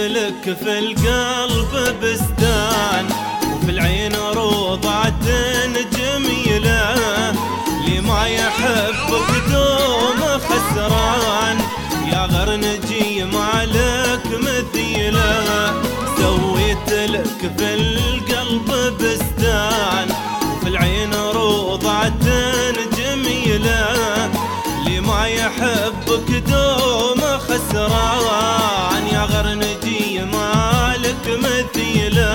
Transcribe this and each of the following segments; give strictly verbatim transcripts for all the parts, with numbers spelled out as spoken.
لك في القلب بستان، وفي العين روضة جميلة، اللي ما يحبك دوم خسران، يا غرنجي مالك مثيله. سويت لك في القلب بستان، وفي العين روضة جميلة، اللي ما يحبك دوم خسران، يا غرنجي مالك مثيله.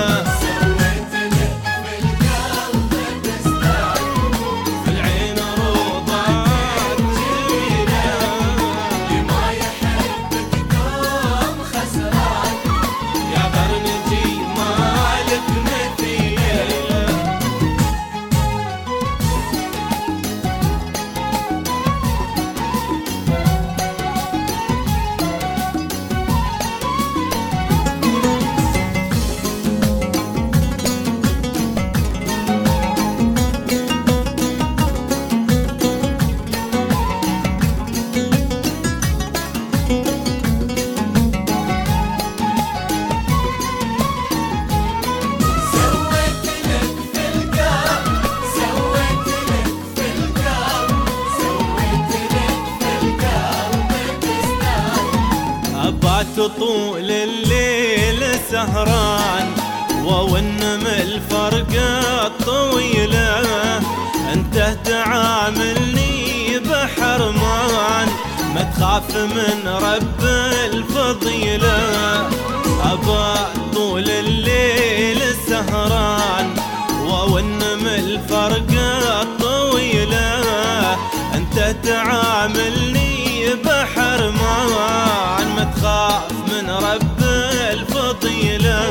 طول الليل سهران، وونم الفرقة الطويلة، انت تعاملني بحرمان، ما تخاف من رب الفضيلة. أبا طول الليل سهران، وونم الفرقة الطويلة، انت تعاملني بحرمان، ما تخاف من رب الفضيلة.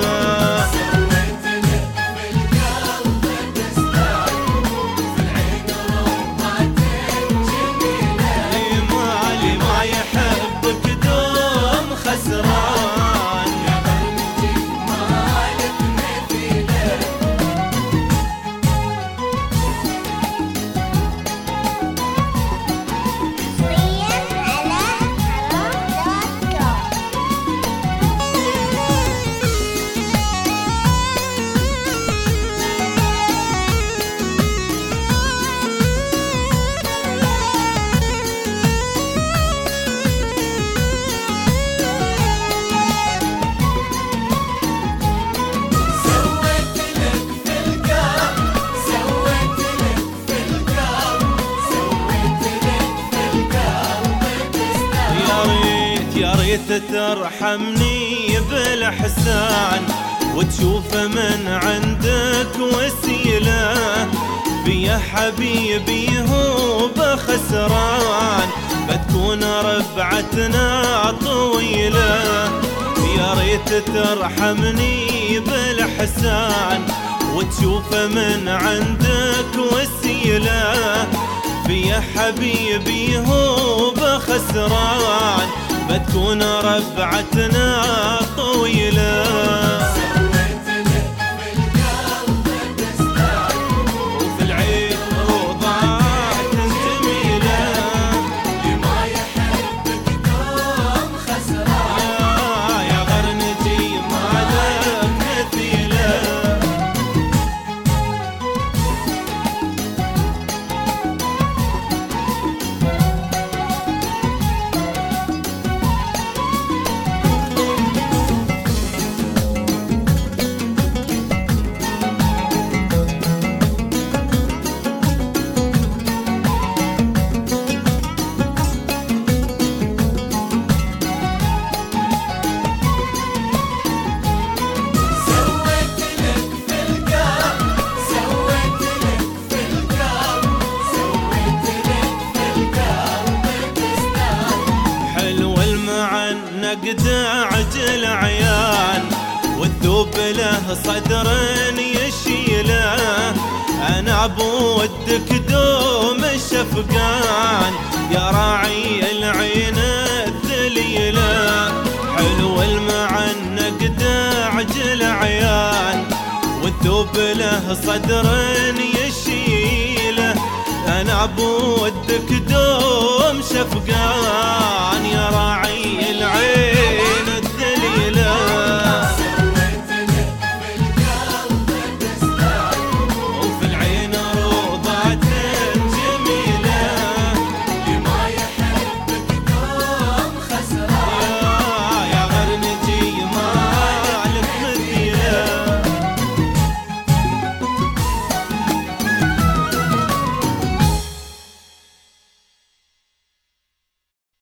ترحمني بالإحسان، وتشوف من عندك وسيلة، بيا حبيبي هو بخسران، بتكون ربعتنا طويلة. يا ريت ترحمني بالإحسان، وتشوف من عندك وسيلة، بيا حبيبي هو بخسران، بتكون ربعتنا طويلة. عجل عيان، والذوب له صدر يشيله، انا بودك دوم الشفقان، يا راعي العين الذليله. حلو المعنق عجل عيان، والذوب له صدر يشيله، انا بودك دوم شفقان.